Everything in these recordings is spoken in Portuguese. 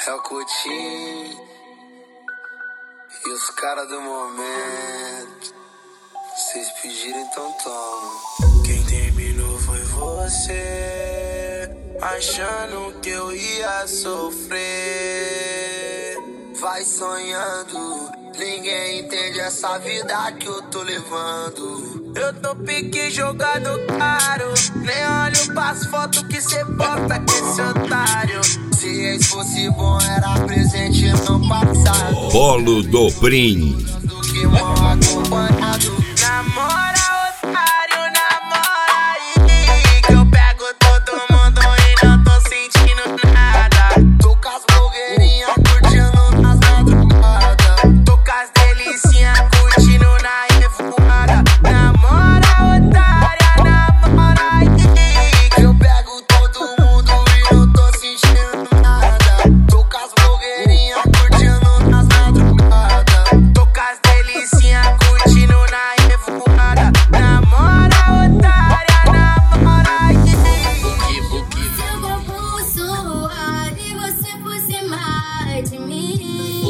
É o Coutinho e os caras do momento. Vocês pediram, então toma. Quem terminou foi você, achando que eu ia sofrer. Vai sonhando, ninguém entende essa vida que eu tô levando. Eu tô pique jogado caro, nem olho pras fotos que cê bota com esse otário. Se ex fosse bom, era presente no passado. Bolo do Prim. Que mal acompanhado. Namora, otário, namora aí, que eu pego todo mundo e não tô sentindo nada. Tô com as blogueirinhas curtindo nas madrugadas. Tô com as delicinhas curtindo na revoada. Namora, otária, namora aí, que eu pego todo mundo e não tô sentindo nada. Tô com as blogueirinhas curtindo nas madrugadas. Tô com as delicinhas curtindo na revoada. Namora, otária, namora aí. Seu corpo suave, você por cima de mim.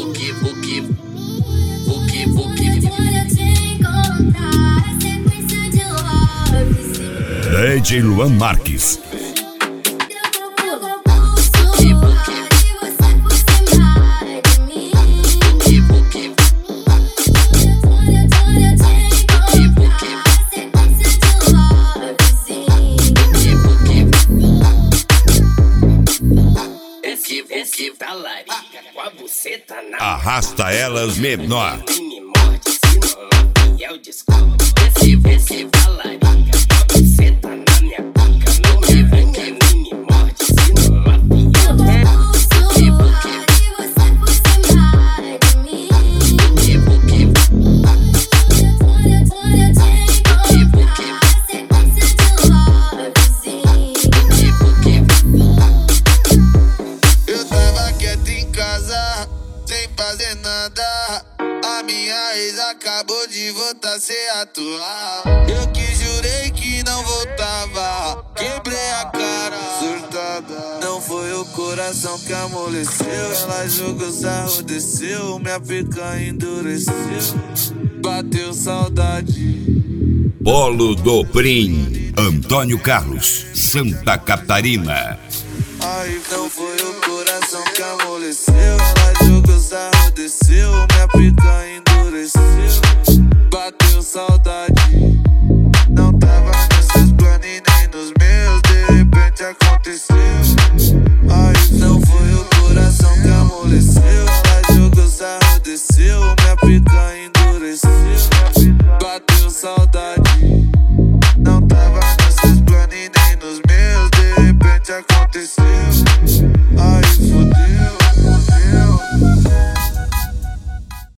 Quando eu te encontrar, a sequência de love, sim. DJ Luan Marques. Seu corpo suave, você por cima de mim. Quando eu te encontrar, a sequência de love, sim. Esse da larica com a buceta na Arrasta elas menor. me morde, se não é fiel, desculpa. Esse da larica com a buceta na minha boca. Não me vem que me morde, se não é fiel. Seu corpo suave, você por cima de mim. Quando eu te encontrar, a sequência de love, sim. Eu tava quieto em casa, sem fazer nada. A minha ex acabou de voltar sem atuar. Eu que jurei que não voltava, quebrei a cara, surtada. Não foi o coração que amoleceu, ela jogou sarro, desceu, minha pica endureceu. Bateu saudade. Bolo do Prim. Antônio Carlos, Santa Catarina. Aí não foi o coração que amoleceu, ela jogou sarro, desceu, minha pica